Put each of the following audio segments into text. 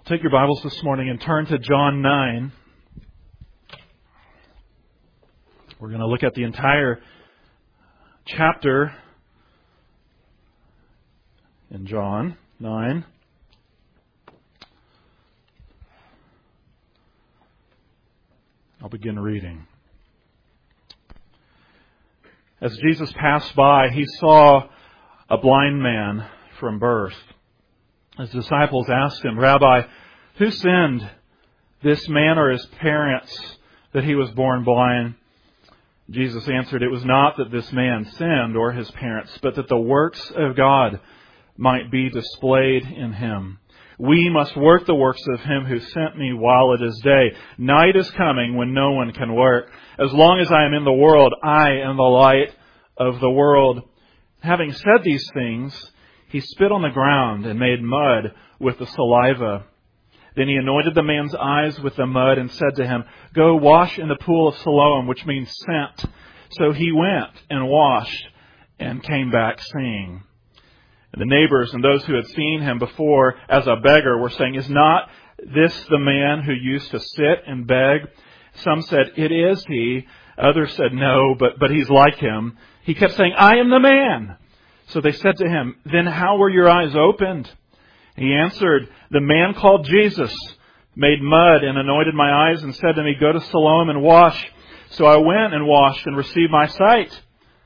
Take your Bibles this morning and turn to John 9. We're going to look at the entire chapter in John 9. I'll begin reading. As Jesus passed by, he saw a blind man from birth. His disciples asked him, "Rabbi, who sinned, this man or his parents, that he was born blind?" Jesus answered, "It was not that this man sinned or his parents, but that the works of God might be displayed in him. We must work the works of him who sent me while it is day. Night is coming when no one can work. As long as I am in the world, I am the light of the world." Having said these things, he spit on the ground and made mud with the saliva. Then he anointed the man's eyes with the mud and said to him, "Go wash in the pool of Siloam," which means sent. So he went and washed and came back seeing. And the neighbors and those who had seen him before as a beggar were saying, "Is not this the man who used to sit and beg?" Some said, "It is he." Others said, "No, but he's like him." He kept saying, "I am the man." So they said to him, "Then how were your eyes opened?" He answered, "The man called Jesus made mud and anointed my eyes and said to me, 'Go to Siloam and wash.' So I went and washed and received my sight."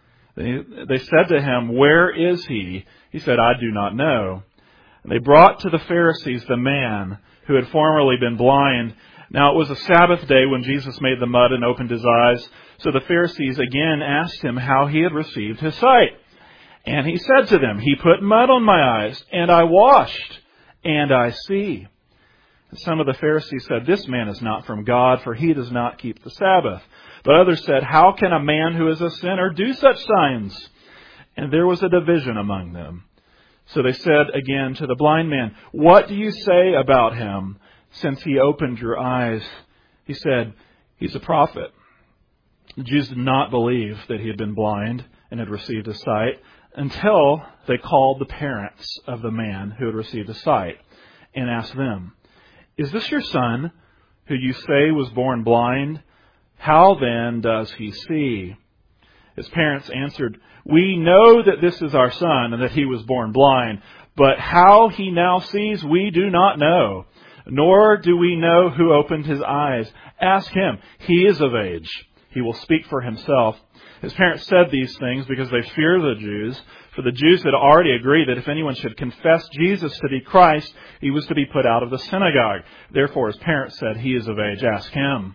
They said to him, "Where is he?" He said, "I do not know." And they brought to the Pharisees the man who had formerly been blind. Now it was a Sabbath day when Jesus made the mud and opened his eyes. So the Pharisees again asked him how he had received his sight. And he said to them, "He put mud on my eyes, and I washed, and I see." And some of the Pharisees said, "This man is not from God, for he does not keep the Sabbath." But others said, "How can a man who is a sinner do such signs?" And there was a division among them. So they said again to the blind man, "What do you say about him, since he opened your eyes?" He said, "He's a prophet." The Jews did not believe that he had been blind and had received his sight, until they called the parents of the man who had received his sight and asked them, "Is this your son, who you say was born blind? How then does he see?" His parents answered, "We know that this is our son and that he was born blind, but how he now sees we do not know, nor do we know who opened his eyes. Ask him. He is of age. He will speak for himself." His parents said these things because they feared the Jews, for the Jews had already agreed that if anyone should confess Jesus to be Christ, he was to be put out of the synagogue. Therefore his parents said, "He is of age, ask him."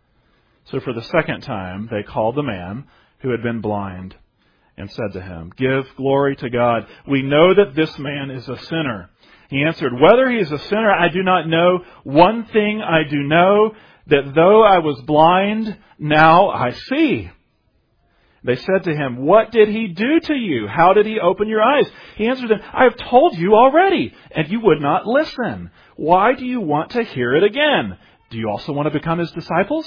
So for the second time they called the man who had been blind and said to him, "Give glory to God. We know that this man is a sinner." He answered, "Whether he is a sinner, I do not know. One thing I do know, that though I was blind, now I see." They said to him, "What did he do to you? How did he open your eyes?" He answered them, "I have told you already, and you would not listen. Why do you want to hear it again? Do you also want to become his disciples?"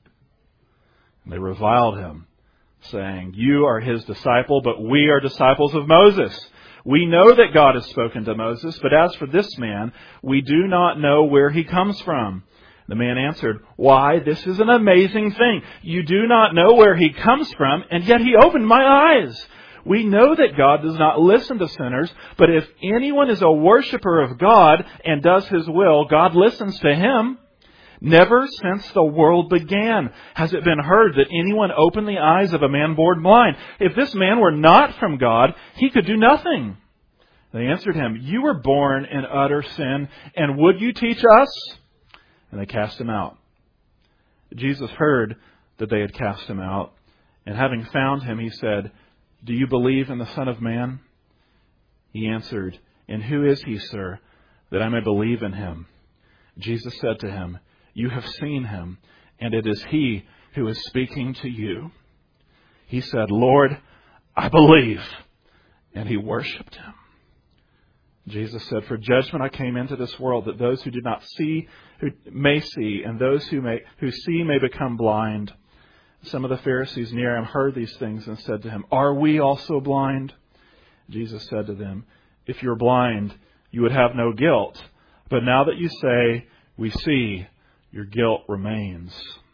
And they reviled him, saying, "You are his disciple, but we are disciples of Moses. We know that God has spoken to Moses, but as for this man, we do not know where he comes from." The man answered, "Why, this is an amazing thing. You do not know where he comes from, and yet he opened my eyes. We know that God does not listen to sinners, but if anyone is a worshiper of God and does his will, God listens to him. Never since the world began has it been heard that anyone opened the eyes of a man born blind. If this man were not from God, he could do nothing." They answered him, "You were born in utter sin, and would you teach us?" And they cast him out. Jesus heard that they had cast him out, and having found him, he said, "Do you believe in the Son of Man?" He answered, "And who is he, sir, that I may believe in him?" Jesus said to him, "You have seen him, and it is he who is speaking to you." He said, "Lord, I believe." And he worshipped him. Jesus said, "For judgment I came into this world, that those who do not see who may see, and those who see may become blind." Some of the Pharisees near him heard these things and said to him, "Are we also blind?" Jesus said to them, "If you're blind, you would have no guilt. But now that you say, we see, your guilt remains.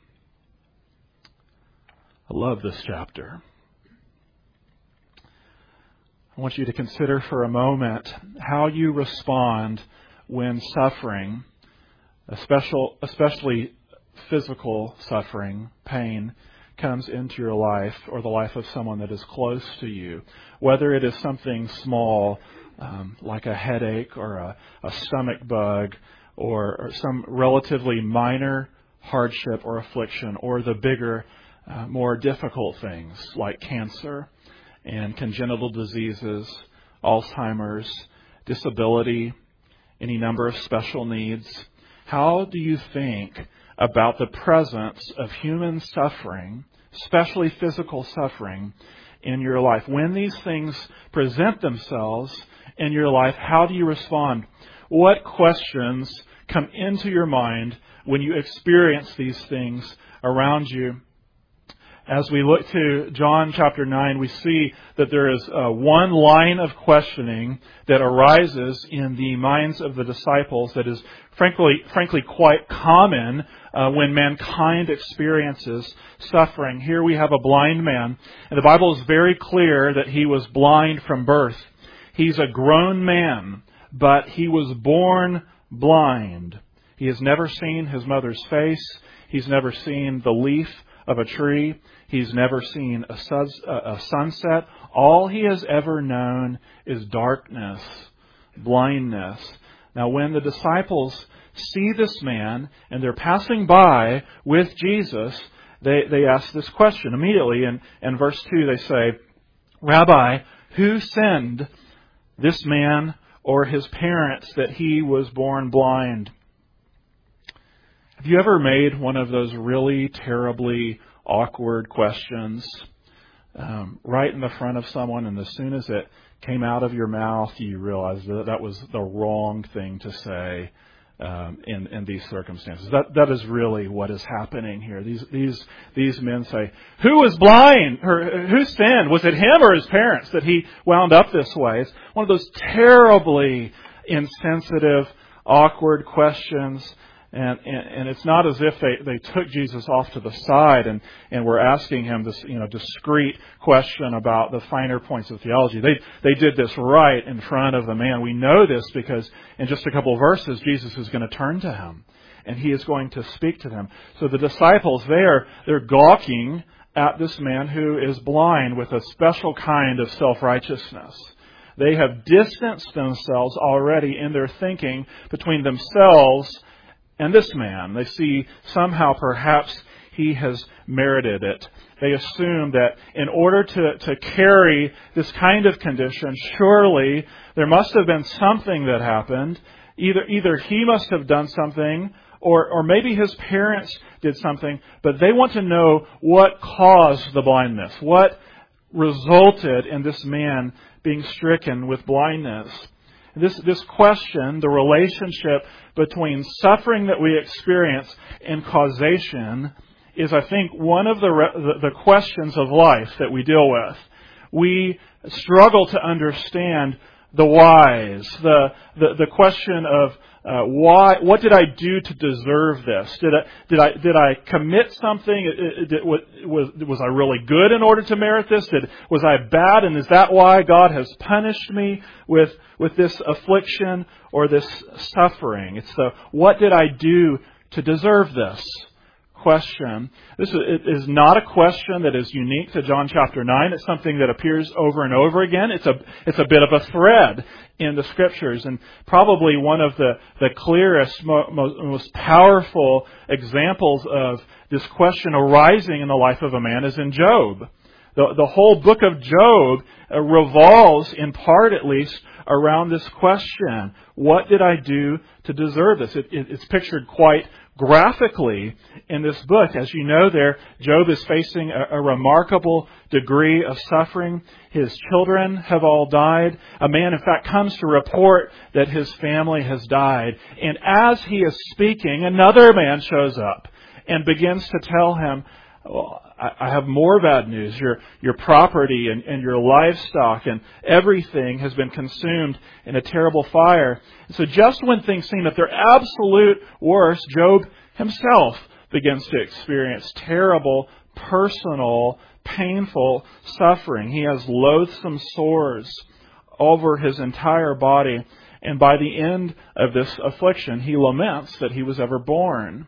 I love this chapter. I want you to consider for a moment how you respond when suffering, especially physical suffering, pain, comes into your life or the life of someone that is close to you. Whether it is something small, like a headache or a stomach bug or some relatively minor hardship or affliction, or the bigger, more difficult things like cancer and congenital diseases, Alzheimer's, disability, any number of special needs. How do you think about the presence of human suffering, especially physical suffering, in your life? When these things present themselves in your life, how do you respond? What questions come into your mind when you experience these things around you? As we look to John chapter 9, we see that there is one line of questioning that arises in the minds of the disciples that is frankly quite common when mankind experiences suffering. Here we have a blind man, and the Bible is very clear that he was blind from birth. He's a grown man, but he was born blind. He has never seen his mother's face. He's never seen the leaf of a tree. He's never seen a sunset. All he has ever known is darkness, blindness. Now, when the disciples see this man and they're passing by with Jesus, they ask this question immediately. In verse 2, they say, "Rabbi, who sinned, this man or his parents, that he was born blind?" Have you ever made one of those really terribly awkward questions right in the front of someone, and as soon as it came out of your mouth, you realized that was the wrong thing to say in these circumstances? That is really what is happening here. These men say, "Who was blind? Or who sinned? Was it him or his parents that he wound up this way?" It's one of those terribly insensitive, awkward questions. And it's not as if they took Jesus off to the side and were asking him this discreet question about the finer points of theology. They did this right in front of the man. We know this because in just a couple of verses, Jesus is going to turn to him and he is going to speak to them. So the disciples they're gawking at this man who is blind with a special kind of self-righteousness. They have distanced themselves already in their thinking between themselves and this man. They see somehow perhaps he has merited it. They assume that in order to carry this kind of condition, surely there must have been something that happened. Either he must have done something, or maybe his parents did something, but they want to know what caused the blindness, what resulted in this man being stricken with blindness. This question, the relationship between suffering that we experience and causation, is, I think, one of the questions of life that we deal with. We struggle to understand the whys, the question of why. What did I do to deserve this? Did I commit something? Was I really good in order to merit this? Was I bad, and is that why God has punished me with this affliction or this suffering? It's the what did I do to deserve this question. This is not a question that is unique to John chapter 9. It's something that appears over and over again. It's a bit of a thread in the Scriptures, and probably one of the clearest, most powerful examples of this question arising in the life of a man is in Job. The whole book of Job revolves, in part at least, around this question. What did I do to deserve this? It's pictured quite graphically in this book. As you know there, Job is facing a remarkable degree of suffering. His children have all died. A man, in fact, comes to report that his family has died. And as he is speaking, another man shows up and begins to tell him, I have more bad news. Your property and your livestock and everything has been consumed in a terrible fire. And so just when things seem at their absolute worst, Job himself begins to experience terrible, personal, painful suffering. He has loathsome sores over his entire body. And by the end of this affliction, he laments that he was ever born.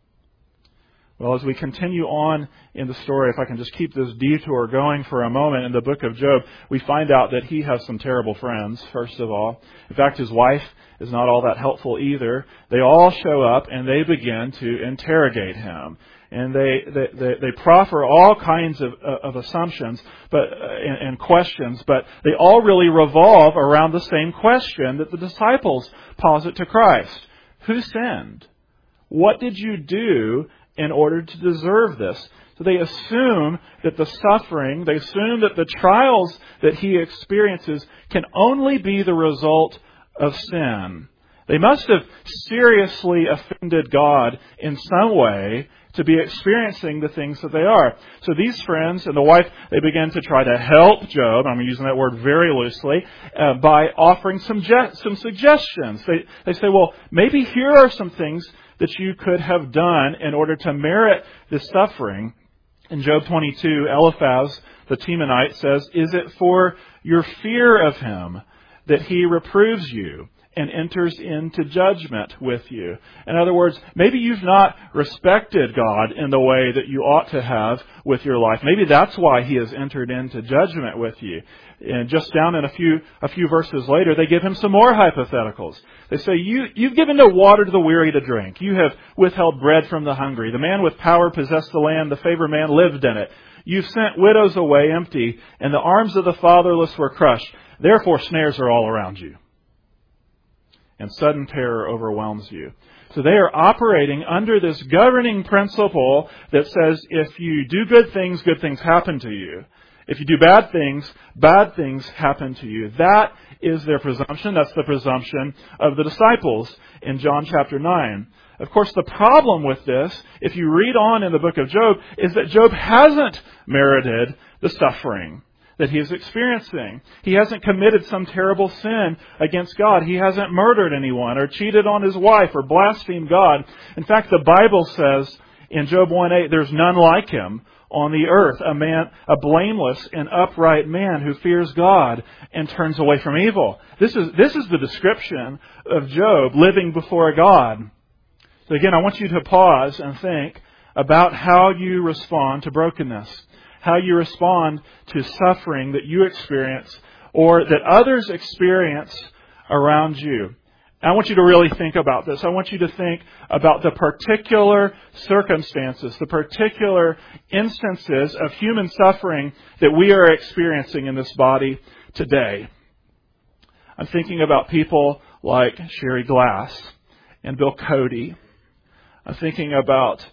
Well, as we continue on in the story, if I can just keep this detour going for a moment in the book of Job, we find out that he has some terrible friends, first of all. In fact, his wife is not all that helpful either. They all show up and they begin to interrogate him. And they proffer all kinds of assumptions and questions, but they all really revolve around the same question that the disciples posit to Christ. Who sinned? What did you do in order to deserve this? So they assume that the suffering, they assume that the trials that he experiences can only be the result of sin. They must have seriously offended God in some way to be experiencing the things that they are. So these friends and the wife, they begin to try to help Job, I'm using that word very loosely, by offering some suggestions. They say, well, maybe here are some things that you could have done in order to merit this suffering. In Job 22, Eliphaz, the Temanite, says, is it for your fear of him that he reproves you and enters into judgment with you? In other words, maybe you've not respected God in the way that you ought to have with your life. Maybe that's why he has entered into judgment with you. And just down in a few verses later, they give him some more hypotheticals. They say, you've given no water to the weary to drink. You have withheld bread from the hungry. The man with power possessed the land. The favored man lived in it. You've sent widows away empty, and the arms of the fatherless were crushed. Therefore, snares are all around you, and sudden terror overwhelms you. So they are operating under this governing principle that says if you do good things happen to you. If you do bad things happen to you. That is their presumption. That's the presumption of the disciples in John chapter 9. Of course, the problem with this, if you read on in the book of Job, is that Job hasn't merited the suffering that he is experiencing. He hasn't committed some terrible sin against God. He hasn't murdered anyone or cheated on his wife or blasphemed God. In fact, the Bible says in Job 1:8, there's none like him on the earth, a blameless and upright man who fears God and turns away from evil. This is the description of Job living before God. So again, I want you to pause and think about how you respond to brokenness, how you respond to suffering that you experience or that others experience around you. I want you to really think about this. I want you to think about the particular circumstances, the particular instances of human suffering that we are experiencing in this body today. I'm thinking about people like Sherry Glass and Bill Cody. I'm thinking about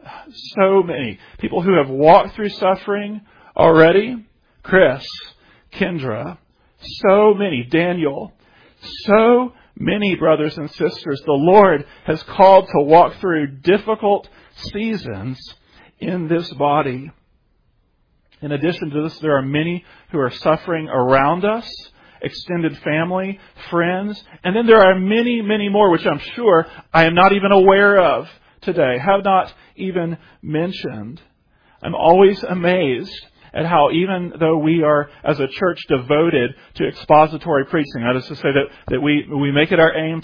so many people who have walked through suffering already. Chris, Kendra, so many, Daniel, so many brothers and sisters the Lord has called to walk through difficult seasons in this body. In addition to this, there are many who are suffering around us, extended family, friends, and then there are many, many more, which I'm sure I am not even aware of today, have not even mentioned. I'm always amazed at how even though we are, as a church, devoted to expository preaching, that is to say that we make it our aim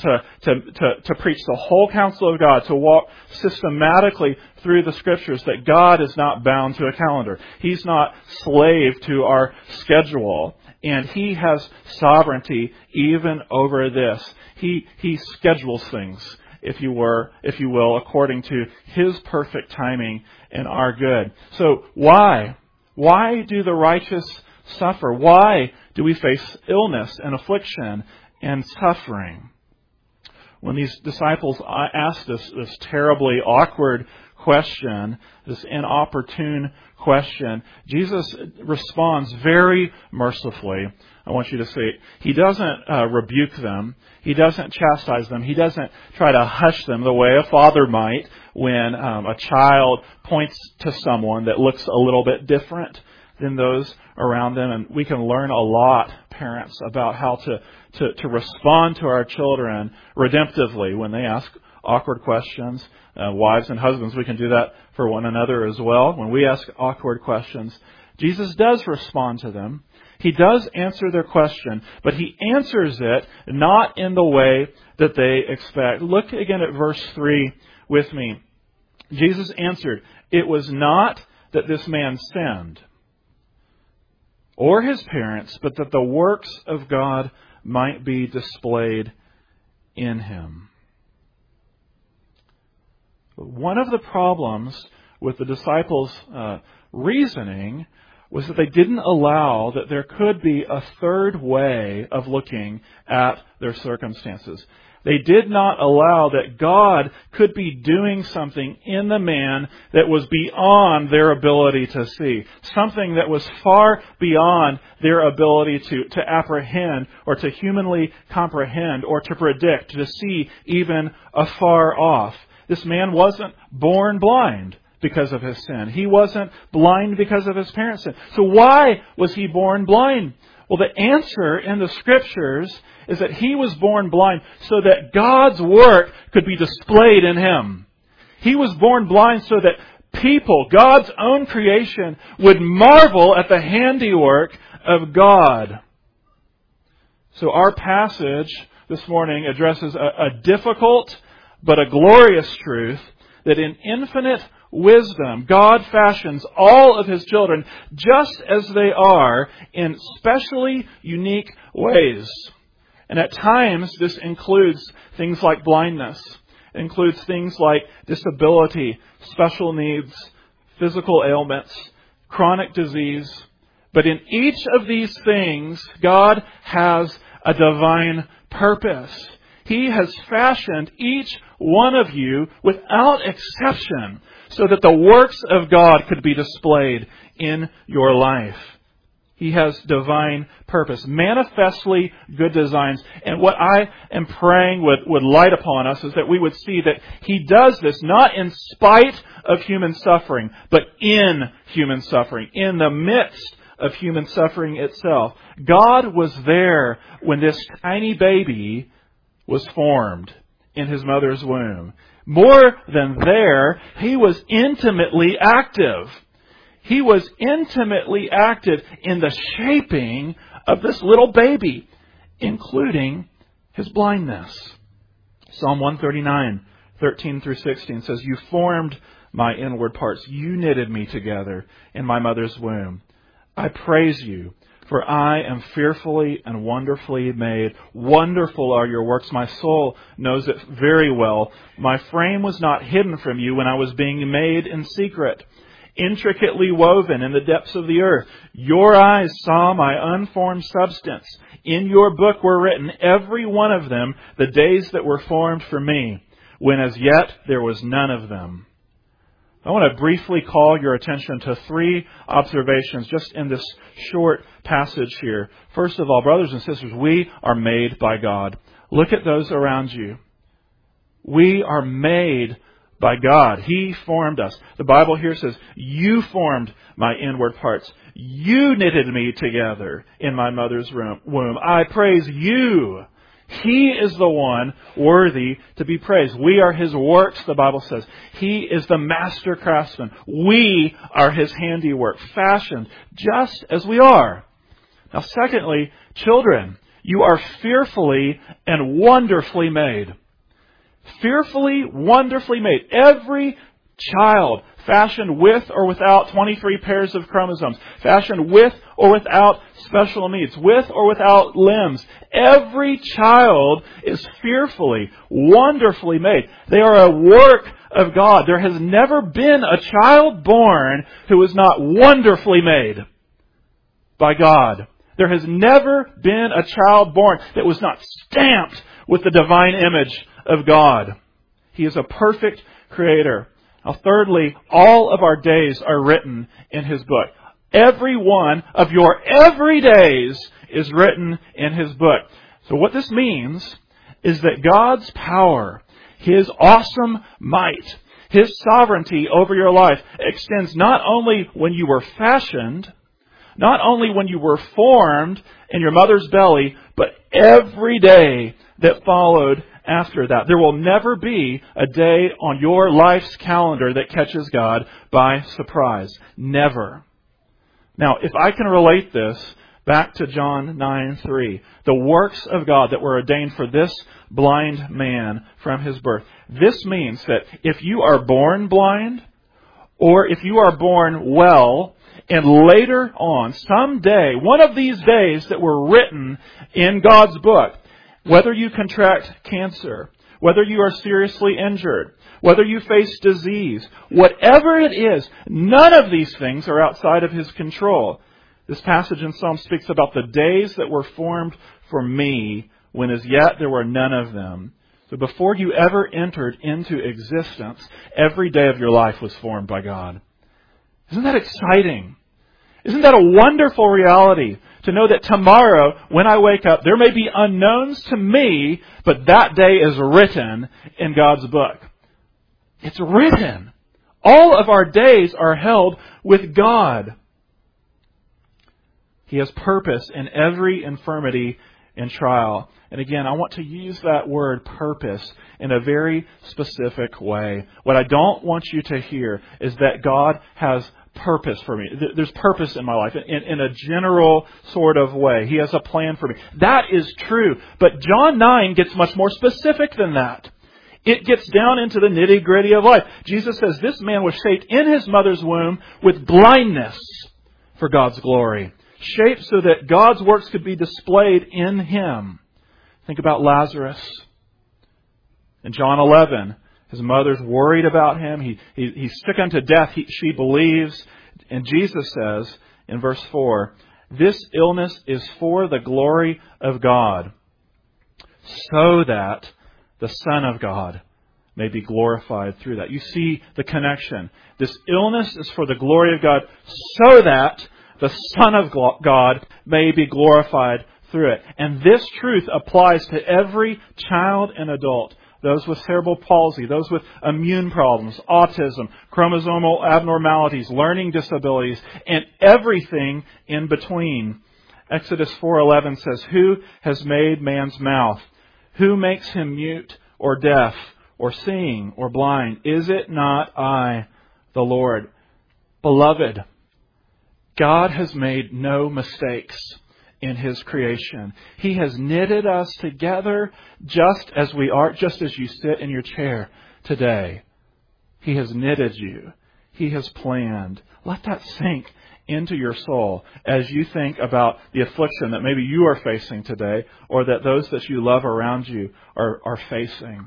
to preach the whole counsel of God, to walk systematically through the Scriptures, that God is not bound to a calendar. He's not slave to our schedule. And He has sovereignty even over this. He schedules things, if you will, according to His perfect timing and our good. So why? Why do the righteous suffer? Why do we face illness and affliction and suffering? when these disciples ask this terribly awkward question, this inopportune question, Jesus responds very mercifully. I want you to see it. He doesn't rebuke them. He doesn't chastise them. He doesn't try to hush them the way a father might when a child points to someone that looks a little bit different than those around them. And we can learn a lot, parents, about how to respond to our children redemptively when they ask awkward questions. Wives and husbands, we can do that for one another as well. When we ask awkward questions, Jesus does respond to them. He does answer their question, but He answers it not in the way that they expect. Look again at verse 3 with me. Jesus answered, "It was not that this man sinned, or his parents, but that the works of God might be displayed in him." One of the problems with the disciples' reasoning was that they didn't allow that there could be a third way of looking at their circumstances. They did not allow that God could be doing something in the man that was beyond their ability to see. Something that was far beyond their ability to apprehend or to humanly comprehend or to predict, to see even afar off. This man wasn't born blind because of his sin. He wasn't blind because of his parents' sin. So why was he born blind? Well, the answer in the Scriptures is that he was born blind so that God's work could be displayed in him. He was born blind so that people, God's own creation, would marvel at the handiwork of God. So our passage this morning addresses a difficult but a glorious truth that in infinite wisdom, God fashions all of His children just as they are in specially unique ways. And at times, this includes things like blindness. It includes things like disability, special needs, physical ailments, chronic disease. But in each of these things, God has a divine purpose. He has fashioned each one of you without exception so that the works of God could be displayed in your life. He has divine purpose, manifestly good designs. And what I am praying would light upon us is that we would see that He does this not in spite of human suffering, but in human suffering, in the midst of human suffering itself. God was there when this tiny baby was formed in his mother's womb. More than there, He was intimately active. He was intimately active in the shaping of this little baby, including his blindness. Psalm 139, 13 through 16 says, "You formed my inward parts. You knitted me together in my mother's womb. I praise You, for I am fearfully and wonderfully made. Wonderful are Your works. My soul knows it very well. My frame was not hidden from You when I was being made in secret, intricately woven in the depths of the earth. Your eyes saw my unformed substance. In Your book were written, every one of them, the days that were formed for me, when as yet there was none of them." I want to briefly call your attention to 3 observations just in this short passage here. First of all, brothers and sisters, we are made by God. Look at those around you. We are made by God. He formed us. The Bible here says, "You formed my inward parts. You knitted me together in my mother's womb. I praise You." He is the one worthy to be praised. We are His works, the Bible says. He is the master craftsman. We are His handiwork, fashioned just as we are. Now, secondly, children, you are fearfully and wonderfully made. Fearfully, wonderfully made. Every child fashioned with or without 23 pairs of chromosomes, fashioned with or without special needs, with or without limbs. Every child is fearfully, wonderfully made. They are a work of God. There has never been a child born who is not wonderfully made by God. There has never been a child born that was not stamped with the divine image of God. He is a perfect Creator. Now, thirdly, all of our days are written in His book. Every one of your every days is written in His book. So what this means is that God's power, His awesome might, His sovereignty over your life extends not only when you were fashioned, not only when you were formed in your mother's belly, but every day that followed after that. There will never be a day on your life's calendar that catches God by surprise. Never. Now, if I can relate this back to John 9:3, the works of God that were ordained for this blind man from his birth. This means that if you are born blind, or if you are born well, and later on, someday, one of these days that were written in God's book, whether you contract cancer, whether you are seriously injured, whether you face disease, whatever it is, none of these things are outside of His control. This passage in Psalm speaks about the days that were formed for me, when as yet there were none of them. So before you ever entered into existence, every day of your life was formed by God. Isn't that exciting? Isn't that a wonderful reality? To know that tomorrow, when I wake up, there may be unknowns to me, but that day is written in God's book. It's written. All of our days are held with God. He has purpose in every infirmity and trial. And again, I want to use that word purpose in a very specific way. What I don't want you to hear is that God has purpose for me. There's purpose in my life in a general sort of way. He has a plan for me. That is true. But John 9 gets much more specific than that. It gets down into the nitty-gritty of life. Jesus says this man was shaped in his mother's womb with blindness for God's glory. Shaped so that God's works could be displayed in him. Think about Lazarus. In John 11, his mother's worried about him. He's sick unto death. She believes. And Jesus says in verse 4, this illness is for the glory of God, so that the Son of God may be glorified through that. You see the connection. This illness is for the glory of God, so that the Son of God may be glorified through it. And this truth applies to every child and adult. Those with cerebral palsy, those with immune problems, autism, chromosomal abnormalities, learning disabilities, and everything in between. Exodus 4:11 says, who has made man's mouth? Who makes him mute or deaf or seeing or blind? Is it not I, the Lord? Beloved, God has made no mistakes in His creation. He has knitted us together just as we are, just as you sit in your chair today. He has knitted you. He has planned. Let that sink into your soul as you think about the affliction that maybe you are facing today, or that those that you love around you are facing.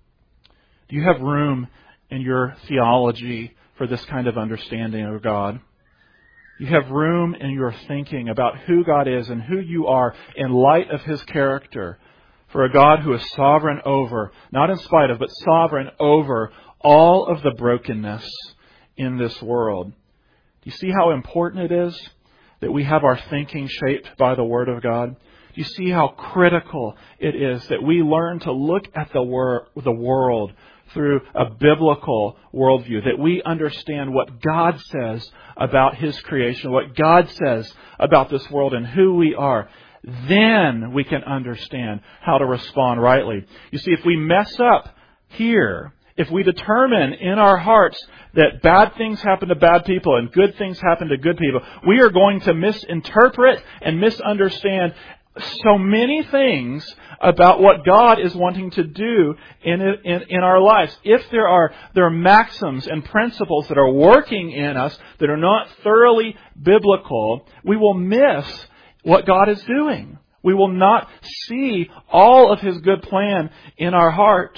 Do you have room in your theology for this kind of understanding of God? You have room in your thinking about who God is and who you are in light of His character, for a God who is sovereign over, not in spite of, but sovereign over all of the brokenness in this world. Do you see how important it is that we have our thinking shaped by the Word of God? Do you see how critical it is that we learn to look at the world through a biblical worldview, that we understand what God says about His creation, what God says about this world and who we are? Then we can understand how to respond rightly. You see, if we mess up here, if we determine in our hearts that bad things happen to bad people and good things happen to good people, we are going to misinterpret and misunderstand so many things about what God is wanting to do in our lives. If there are maxims and principles that are working in us that are not thoroughly biblical, we will miss what God is doing. We will not see all of His good plan in our heart.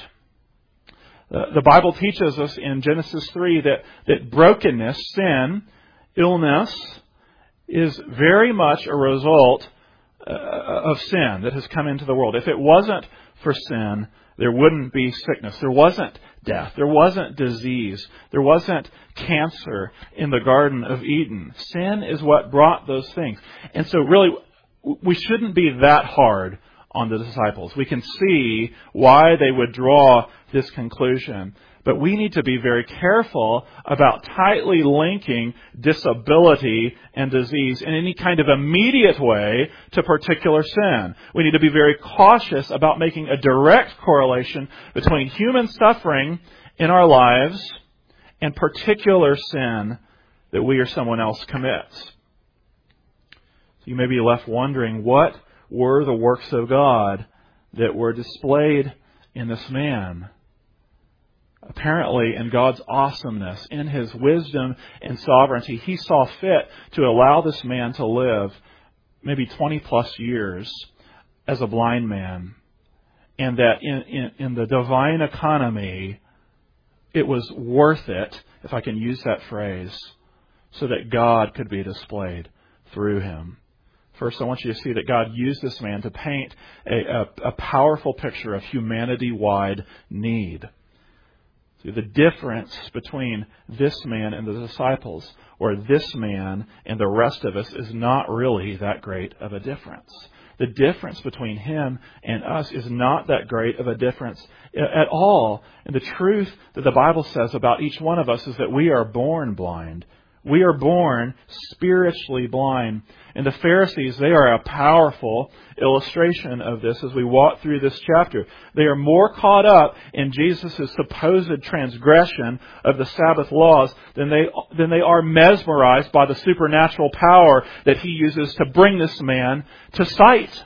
The Bible teaches us in Genesis 3 that brokenness, sin, illness, is very much a result of sin that has come into the world. If it wasn't for sin, there wouldn't be sickness. There wasn't death. There wasn't disease. There wasn't cancer in the Garden of Eden. Sin is what brought those things. And so really, we shouldn't be that hard on the disciples. We can see why they would draw this conclusion. But we need to be very careful about tightly linking disability and disease in any kind of immediate way to particular sin. We need to be very cautious about making a direct correlation between human suffering in our lives and particular sin that we or someone else commits. So you may be left wondering, what were the works of God that were displayed in this man? Apparently, in God's awesomeness, in His wisdom and sovereignty, He saw fit to allow this man to live maybe 20 plus years as a blind man. And that in the divine economy, it was worth it, if I can use that phrase, so that God could be displayed through him. First, I want you to see that God used this man to paint a powerful picture of humanity-wide need. The difference between this man and the disciples, or this man and the rest of us, is not really that great of a difference. The difference between him and us is not that great of a difference at all. And the truth that the Bible says about each one of us is that we are born blind. We are born spiritually blind. And the Pharisees, they are a powerful illustration of this as we walk through this chapter. They are more caught up in Jesus' supposed transgression of the Sabbath laws than they are mesmerized by the supernatural power that he uses to bring this man to sight.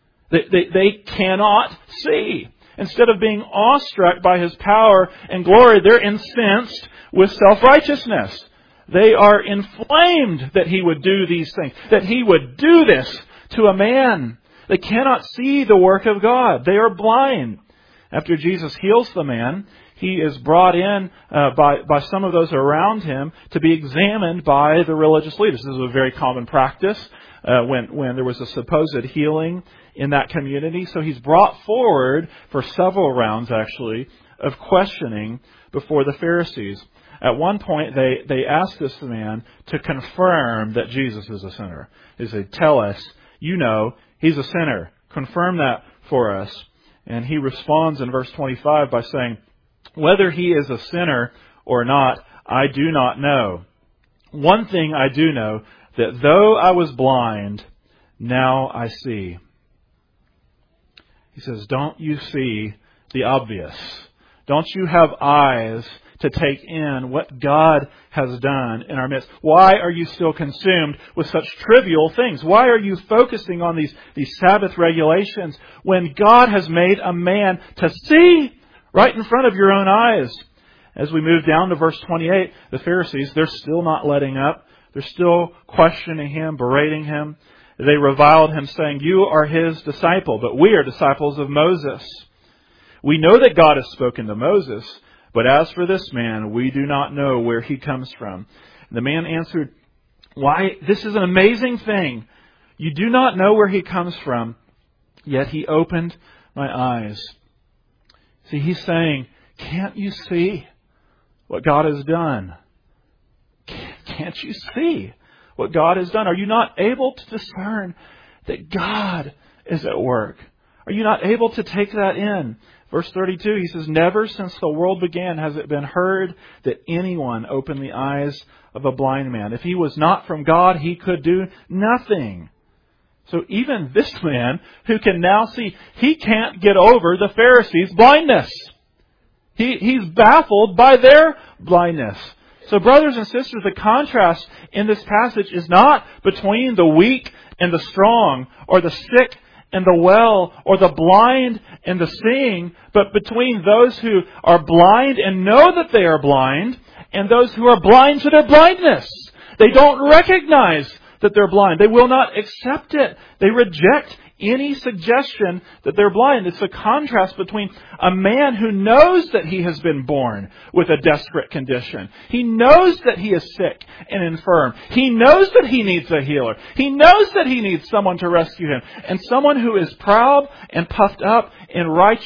They cannot see. Instead of being awestruck by his power and glory, they're incensed with self-righteousness. They are inflamed that he would do these things, that he would do this to a man. They cannot see the work of God. They are blind. After Jesus heals the man, he is brought in by some of those around him to be examined by the religious leaders. This is a very common practice when there was a supposed healing in that community. So he's brought forward for several rounds, actually, of questioning before the Pharisees. At one point, they asked this man to confirm that Jesus is a sinner. They say, tell us, you know, he's a sinner. Confirm that for us. And he responds in verse 25 by saying, whether he is a sinner or not, I do not know. One thing I do know, that though I was blind, now I see. He says, don't you see the obvious? Don't you have eyes to take in what God has done in our midst? Why are you still consumed with such trivial things? Why are you focusing on these Sabbath regulations when God has made a man to see right in front of your own eyes? As we move down to verse 28, the Pharisees, they're still not letting up. They're still questioning him, berating him. They reviled him, saying, you are his disciple, but we are disciples of Moses. We know that God has spoken to Moses, but as for this man, we do not know where he comes from. And the man answered, why, this is an amazing thing. You do not know where he comes from, yet he opened my eyes. See, he's saying, can't you see what God has done? Can't you see what God has done? Are you not able to discern that God is at work? Are you not able to take that in? Verse 32, he says, never since the world began has it been heard that anyone opened the eyes of a blind man. If he was not from God, he could do nothing. So even this man who can now see, he can't get over the Pharisees' blindness. He's baffled by their blindness. So brothers and sisters, the contrast in this passage is not between the weak and the strong, or the sick and the well, or the blind and the seeing, but between those who are blind and know that they are blind, and those who are blind to their blindness. They don't recognize that they're blind. They will not accept it. They reject any suggestion that they're blind. It's a contrast between a man who knows that he has been born with a desperate condition. He knows that he is sick and infirm. He knows that he needs a healer. He knows that he needs someone to rescue him. And someone who is proud and puffed up and righteous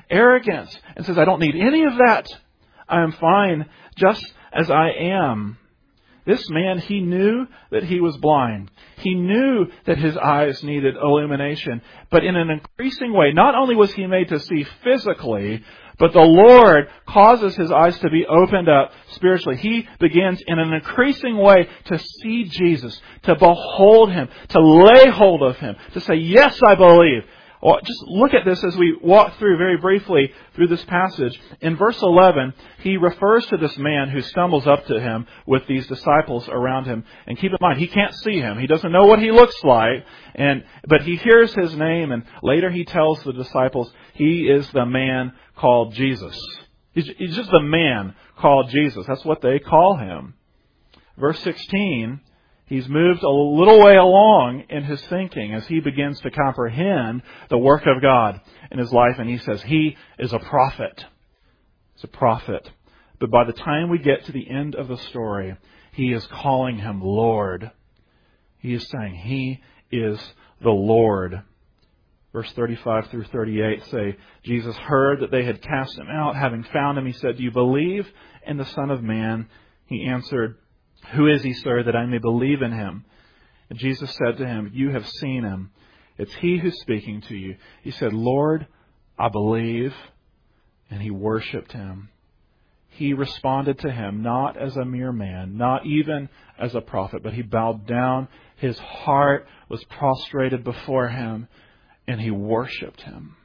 arrogance and says, I don't need any of that. I am fine just as I am. This man, he knew that he was blind. He knew that his eyes needed illumination. But in an increasing way, not only was he made to see physically, but the Lord causes his eyes to be opened up spiritually. He begins in an increasing way to see Jesus, to behold Him, to lay hold of Him, to say, yes, I believe. Well, just look at this as we walk through very briefly through this passage. In verse 11, he refers to this man who stumbles up to him with these disciples around him. And keep in mind, he can't see him. He doesn't know what he looks like. But he hears his name, and later he tells the disciples he is the man called Jesus. He's just the man called Jesus. That's what they call him. Verse 16, he's moved a little way along in his thinking as he begins to comprehend the work of God in his life. And he says he is a prophet. He's a prophet. But by the time we get to the end of the story, he is calling him Lord. He is saying he is the Lord. Verse 35 through 38 say, Jesus heard that they had cast him out. Having found him, he said, do you believe in the Son of Man? He answered, who is he, sir, that I may believe in him? And Jesus said to him, you have seen him. It's he who's speaking to you. He said, Lord, I believe. And he worshipped him. He responded to him not as a mere man, not even as a prophet, but he bowed down. His heart was prostrated before him, and he worshipped him.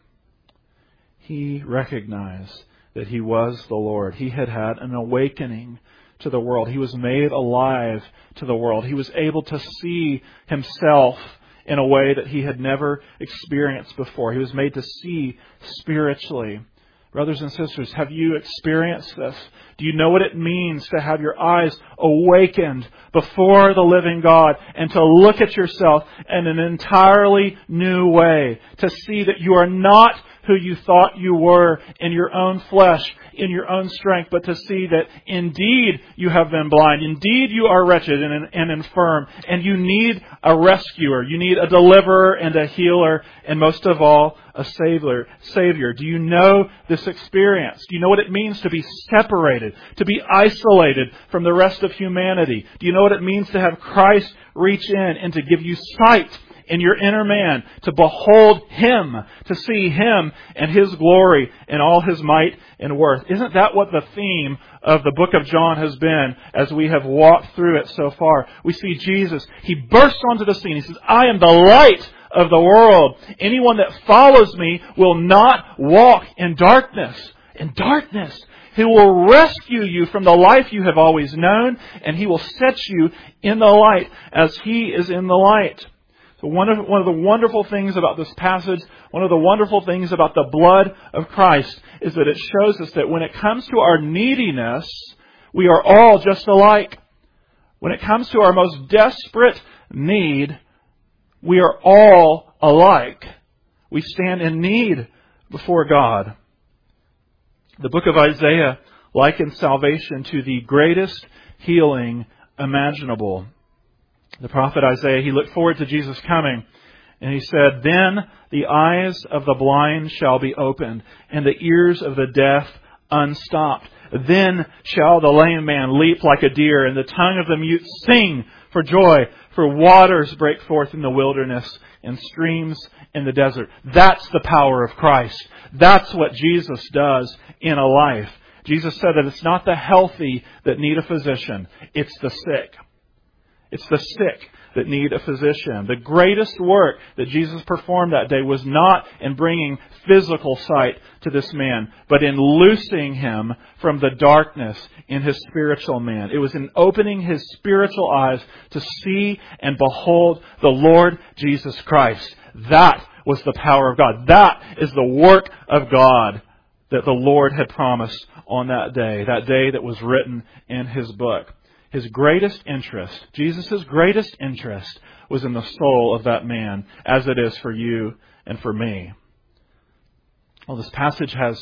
He recognized that he was the Lord. He had had an awakening to the world. He was made alive to the world. He was able to see himself in a way that he had never experienced before. He was made to see spiritually. Brothers and sisters, have you experienced this? Do you know what it means to have your eyes awakened before the living God and to look at yourself in an entirely new way? To see that you are not who you thought you were in your own flesh, in your own strength, but to see that indeed you have been blind. Indeed you are wretched and infirm, and you need a rescuer. You need a deliverer and a healer, and most of all, a Savior. Do you know this experience? Do you know what it means to be separated, to be isolated from the rest of humanity? Do you know what it means to have Christ reach in and to give you sight in your inner man, to behold Him, to see Him and His glory and all His might and worth? Isn't that what the theme of the book of John has been as we have walked through it so far? We see Jesus. He bursts onto the scene. He says, I am the light of the world. Anyone that follows me will not walk in darkness. In darkness. He will rescue you from the life you have always known, and He will set you in the light as He is in the light. So one of the wonderful things about this passage, one of the wonderful things about the blood of Christ is that it shows us that when it comes to our neediness, we are all just alike. When it comes to our most desperate need, we are all alike. We stand in need before God. The book of Isaiah likens salvation to the greatest healing imaginable. The prophet Isaiah, he looked forward to Jesus coming, and he said, then the eyes of the blind shall be opened, and the ears of the deaf unstopped. Then shall the lame man leap like a deer, and the tongue of the mute sing for joy, for waters break forth in the wilderness and streams in the desert. That's the power of Christ. That's what Jesus does in a life. Jesus said that it's not the healthy that need a physician, it's the sick. It's the sick that need a physician. The greatest work that Jesus performed that day was not in bringing physical sight to this man, but in loosing him from the darkness in his spiritual man. It was in opening his spiritual eyes to see and behold the Lord Jesus Christ. That was the power of God. That is the work of God that the Lord had promised on that day that was written in His book. His greatest interest, Jesus' greatest interest, was in the soul of that man, as it is for you and for me. Well, this passage has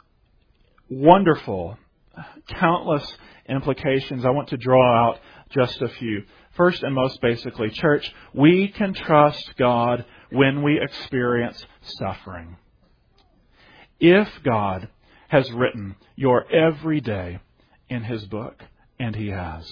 wonderful, countless implications. I want to draw out just a few. First and most basically, church, we can trust God when we experience suffering. If God has written your every day in His book, and He has,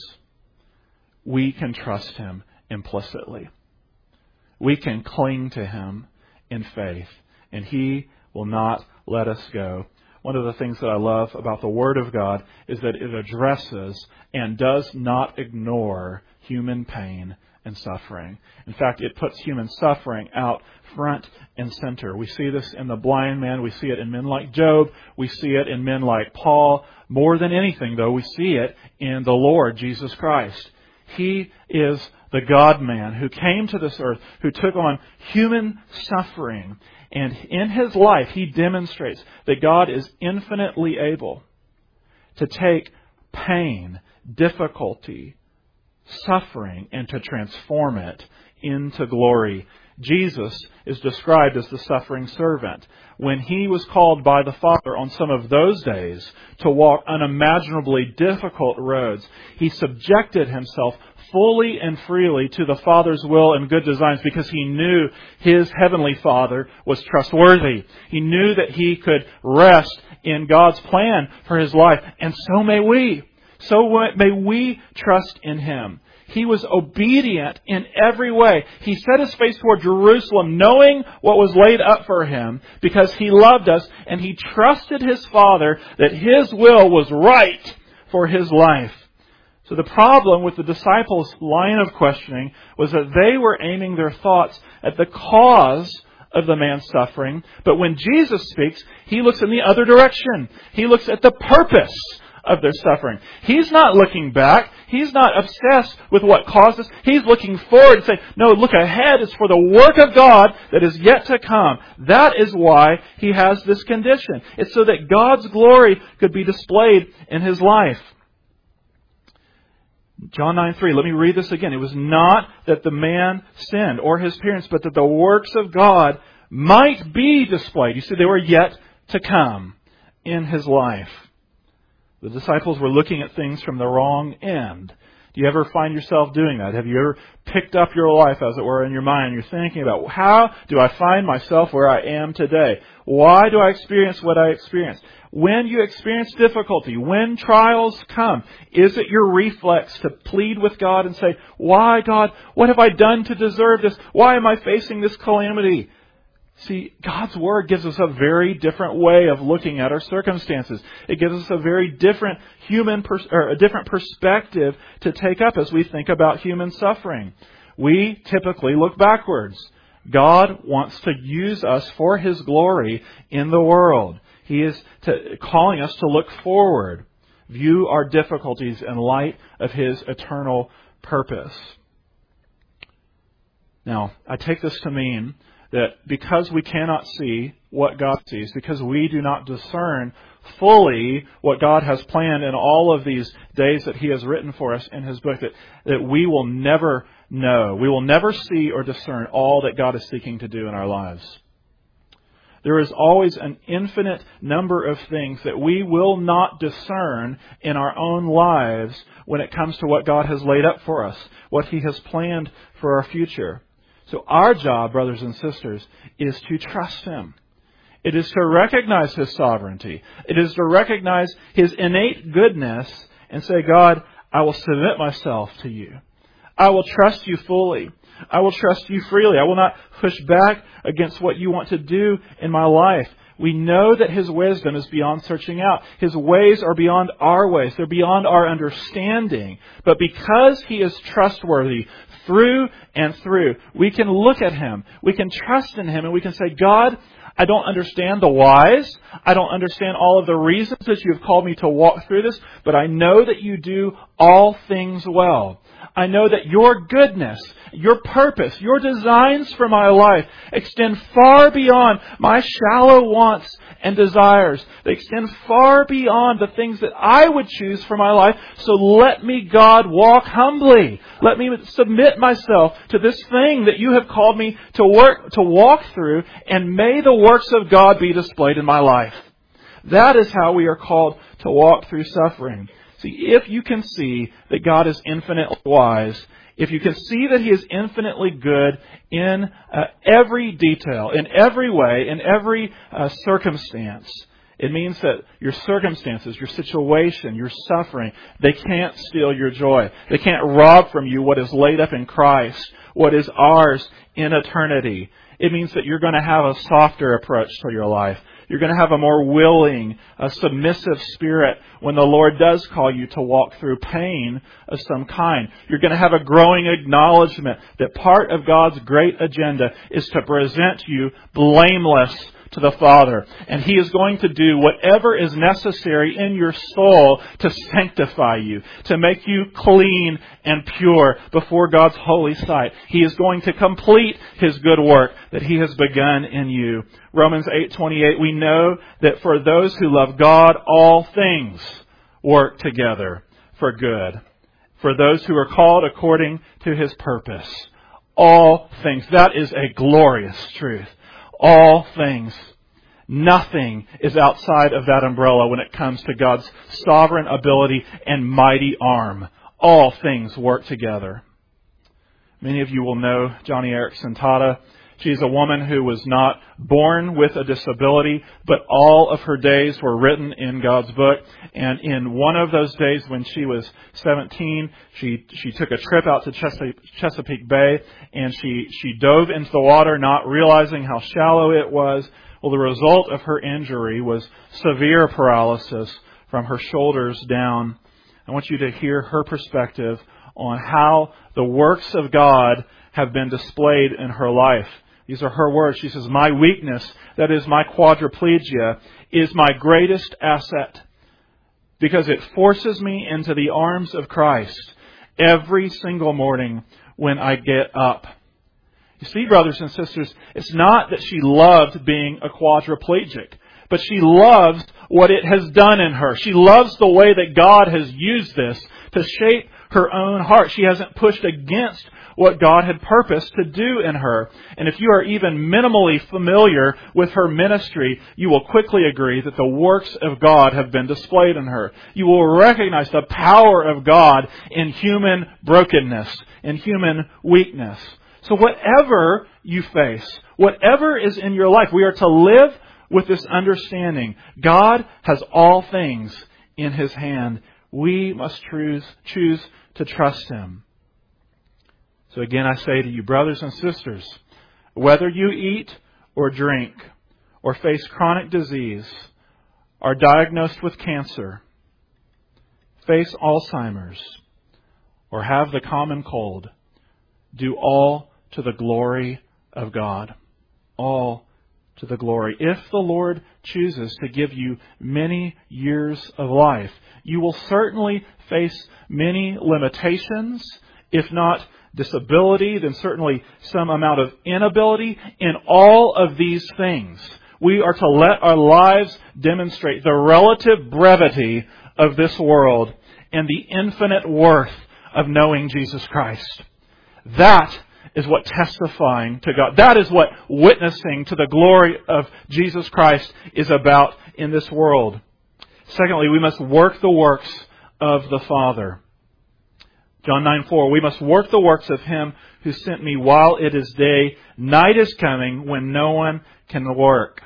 we can trust Him implicitly. We can cling to Him in faith, and He will not let us go. One of the things that I love about the Word of God is that it addresses and does not ignore human pain and suffering. In fact, it puts human suffering out front and center. We see this in the blind man. We see it in men like Job. We see it in men like Paul. More than anything, though, we see it in the Lord Jesus Christ. He is the God-man who came to this earth, who took on human suffering. And in His life, He demonstrates that God is infinitely able to take pain, difficulty, suffering, and to transform it into glory. Jesus is described as the suffering servant. When He was called by the Father on some of those days to walk unimaginably difficult roads, He subjected Himself fully and freely to the Father's will and good designs because He knew His Heavenly Father was trustworthy. He knew that He could rest in God's plan for His life, and so may we. So may we trust in Him. He was obedient in every way. He set His face toward Jerusalem, knowing what was laid up for Him, because He loved us, and He trusted His Father that His will was right for His life. So the problem with the disciples' line of questioning was that they were aiming their thoughts at the cause of the man's suffering. But when Jesus speaks, He looks in the other direction. He looks at the purpose of their suffering. He's not looking back. He's not obsessed with what caused us. He's looking forward and saying, no, look ahead. It's for the work of God that is yet to come. That is why He has this condition. It's so that God's glory could be displayed in His life. John 9:3, let me read this again. It was not that the man sinned or his parents, but that the works of God might be displayed. You see, they were yet to come in His life. The disciples were looking at things from the wrong end. Do you ever find yourself doing that? Have you ever picked up your life, as it were, in your mind? You're thinking about, how do I find myself where I am today? Why do I experience what I experience? When you experience difficulty, when trials come, is it your reflex to plead with God and say, why, God? What have I done to deserve this? Why am I facing this calamity? See, God's Word gives us a very different way of looking at our circumstances. It gives us a very different a different perspective to take up as we think about human suffering. We typically look backwards. God wants to use us for His glory in the world. He is calling us to look forward, view our difficulties in light of His eternal purpose. Now, I take this to mean that because we cannot see what God sees, because we do not discern fully what God has planned in all of these days that He has written for us in His book, that we will never know. We will never see or discern all that God is seeking to do in our lives. There is always an infinite number of things that we will not discern in our own lives when it comes to what God has laid up for us, what He has planned for our future. So our job, brothers and sisters, is to trust Him. It is to recognize His sovereignty. It is to recognize His innate goodness and say, God, I will submit myself to You. I will trust You fully. I will trust You freely. I will not push back against what You want to do in my life. We know that His wisdom is beyond searching out. His ways are beyond our ways. They're beyond our understanding. But because He is trustworthy through and through, we can look at Him. We can trust in Him and we can say, God, I don't understand the whys. I don't understand all of the reasons that You have called me to walk through this, but I know that You do all things well. I know that Your goodness, Your purpose, Your designs for my life extend far beyond my shallow wants and desires. They extend far beyond the things that I would choose for my life. So let me, God, walk humbly. Let me submit myself to this thing that You have called me to walk through, and may the works of God be displayed in my life. That is how we are called to walk through suffering. See, if you can see that God is infinitely wise, if you can see that He is infinitely good in every detail, in every way, in every circumstance, it means that your circumstances, your situation, your suffering, they can't steal your joy. They can't rob from you what is laid up in Christ, what is ours in eternity. It means that you're going to have a softer approach to your life. You're going to have a more willing, a submissive spirit when the Lord does call you to walk through pain of some kind. You're going to have a growing acknowledgement that part of God's great agenda is to present you blameless to the Father. And He is going to do whatever is necessary in your soul to sanctify you, to make you clean and pure before God's holy sight. He is going to complete His good work that He has begun in you. Romans 8:28, we know that for those who love God, all things work together for good. For those who are called according to His purpose. All things. That is a glorious truth. All things. Nothing is outside of that umbrella when it comes to God's sovereign ability and mighty arm. All things work together. Many of you will know Joni Eareckson Tada. She's a woman who was not born with a disability, but all of her days were written in God's book. And in one of those days when she was 17, she took a trip out to Chesapeake Bay, and she dove into the water, not realizing how shallow it was. Well, the result of her injury was severe paralysis from her shoulders down. I want you to hear her perspective on how the works of God have been displayed in her life. These are her words. She says, "My weakness, that is my quadriplegia, is my greatest asset because it forces me into the arms of Christ every single morning when I get up." You see, brothers and sisters, it's not that she loved being a quadriplegic, but she loves what it has done in her. She loves the way that God has used this to shape her own heart. She hasn't pushed against what God had purposed to do in her. And if you are even minimally familiar with her ministry, you will quickly agree that the works of God have been displayed in her. You will recognize the power of God in human brokenness, in human weakness. So whatever you face, whatever is in your life, we are to live with this understanding. God has all things in His hand. We must choose to trust Him. So again, I say to you, brothers and sisters, whether you eat or drink or face chronic disease, are diagnosed with cancer, face Alzheimer's, or have the common cold, do all to the glory of God. All to the glory. If the Lord chooses to give you many years of life, you will certainly face many limitations, if not disability, then certainly some amount of inability. In all of these things, we are to let our lives demonstrate the relative brevity of this world and the infinite worth of knowing Jesus Christ. That is what testifying to God, that is what witnessing to the glory of Jesus Christ is about in this world. Secondly, we must work the works of the Father. John 9:4, we must work the works of Him who sent me while it is day. Night is coming when no one can work.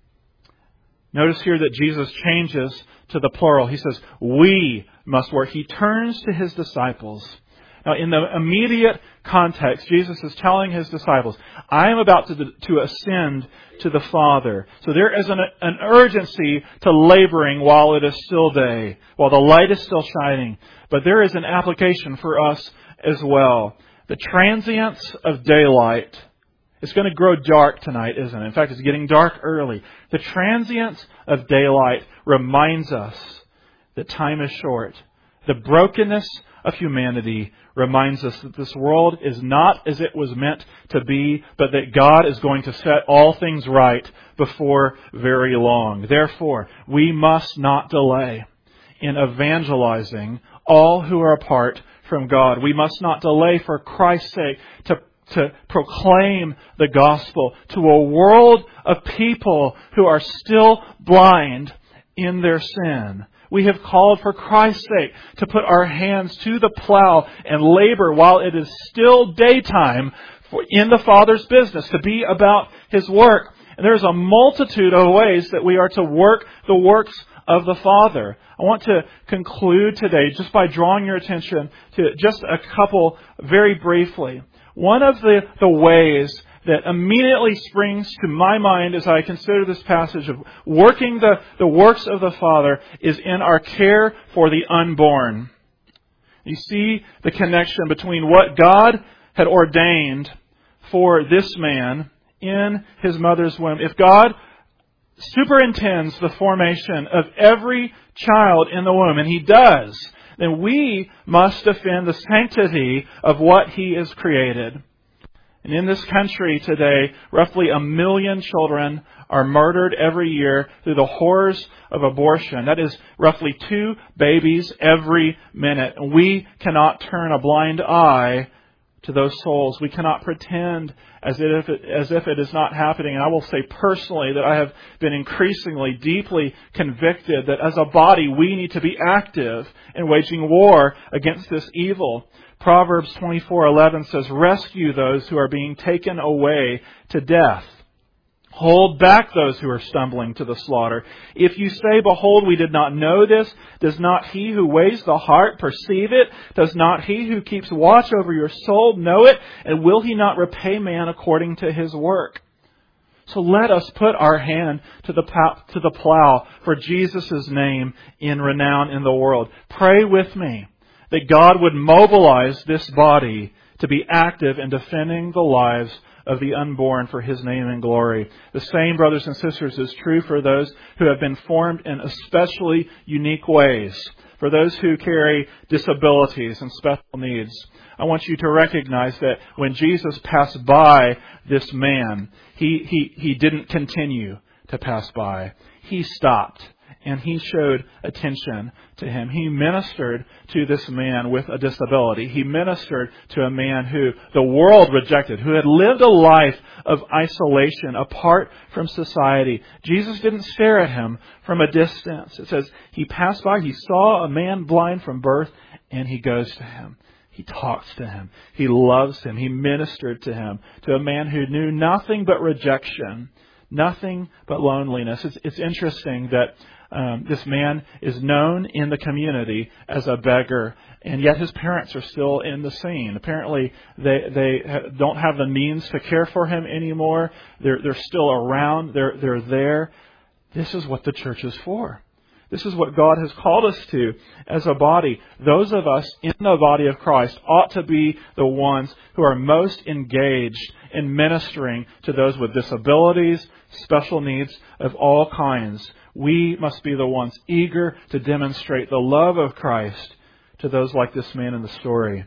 Notice here that Jesus changes to the plural. He says, we must work. He turns to His disciples. Now, in the immediate context, Jesus is telling His disciples, I am about to ascend to the Father. So there is an urgency to laboring while it is still day, while the light is still shining. But there is an application for us as well. The transience of daylight. It's going to grow dark tonight, isn't it? In fact, it's getting dark early. The transience of daylight reminds us that time is short. The brokenness of humanity reminds us that this world is not as it was meant to be, but that God is going to set all things right before very long. Therefore, we must not delay in evangelizing all who are apart from God. We must not delay for Christ's sake to proclaim the gospel to a world of people who are still blind in their sin. We have called for Christ's sake to put our hands to the plow and labor while it is still daytime in the Father's business, to be about His work. And there's a multitude of ways that we are to work the works of the Father. I want to conclude today just by drawing your attention to just a couple very briefly. One of the ways that immediately springs to my mind as I consider this passage of working the works of the Father is in our care for the unborn. You see the connection between what God had ordained for this man in his mother's womb. If God superintends the formation of every child in the womb, and He does, then we must defend the sanctity of what He has created. And in this country today, roughly 1 million children are murdered every year through the horrors of abortion. That is roughly 2 babies every minute. And we cannot turn a blind eye to those souls. We cannot pretend as if it is not happening. And I will say personally that I have been increasingly, deeply convicted that as a body we need to be active in waging war against this evil. Proverbs 24:11 says, "Rescue those who are being taken away to death. Hold back those who are stumbling to the slaughter. If you say, 'Behold, we did not know this,' does not He who weighs the heart perceive it? Does not He who keeps watch over your soul know it? And will He not repay man according to his work?" So let us put our hand to the plow for Jesus' name in renown in the world. Pray with me that God would mobilize this body to be active in defending the lives of the unborn for His name and glory. The same, brothers and sisters, is true for those who have been formed in especially unique ways, for those who carry disabilities and special needs. I want you to recognize that when Jesus passed by this man, He didn't continue to pass by. He stopped. And He showed attention to him. He ministered to this man with a disability. He ministered to a man who the world rejected, who had lived a life of isolation apart from society. Jesus didn't stare at him from a distance. It says He passed by, He saw a man blind from birth, and He goes to him. He talks to him. He loves him. He ministered to him, to a man who knew nothing but rejection, nothing but loneliness. It's interesting that this man is known in the community as a beggar, and yet his parents are still in the scene. Apparently, they don't have the means to care for him anymore. They're still around. They're there. This is what the church is for. This is what God has called us to as a body. Those of us in the body of Christ ought to be the ones who are most engaged in ministering to those with disabilities, special needs of all kinds. We must be the ones eager to demonstrate the love of Christ to those like this man in the story.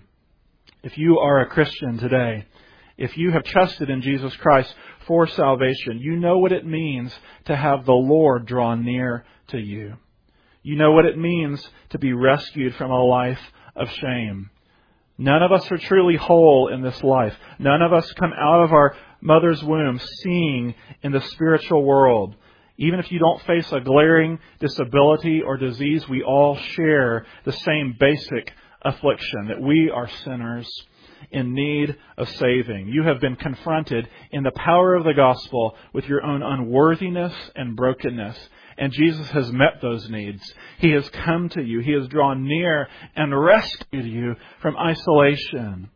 If you are a Christian today, if you have trusted in Jesus Christ for salvation, you know what it means to have the Lord draw near to you. You know what it means to be rescued from a life of shame. None of us are truly whole in this life. None of us come out of our mother's womb seeing in the spiritual world. Even if you don't face a glaring disability or disease, we all share the same basic affliction, that we are sinners in need of saving. You have been confronted in the power of the gospel with your own unworthiness and brokenness. And Jesus has met those needs. He has come to you. He has drawn near and rescued you from isolation.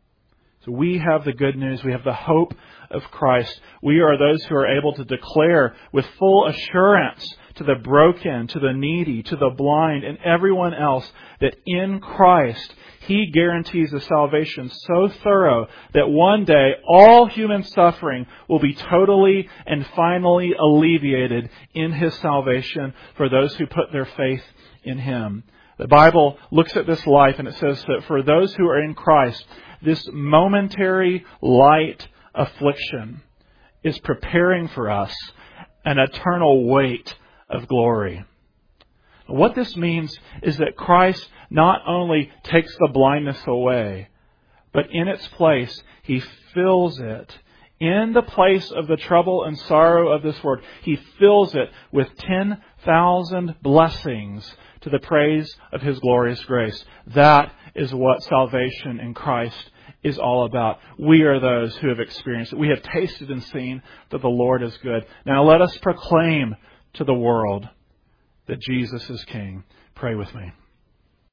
So we have the good news. We have the hope of Christ. We are those who are able to declare with full assurance to the broken, to the needy, to the blind, and everyone else that in Christ He guarantees a salvation so thorough that one day all human suffering will be totally and finally alleviated in His salvation for those who put their faith in Him. The Bible looks at this life and it says that for those who are in Christ, this momentary light affliction is preparing for us an eternal weight of glory. What this means is that Christ not only takes the blindness away, but in its place, He fills it. In the place of the trouble and sorrow of this world, He fills it with 1,000 blessings to the praise of His glorious grace. That is what salvation in Christ is all about. We are those who have experienced it. We have tasted and seen that the Lord is good. Now let us proclaim to the world that Jesus is King. Pray with me.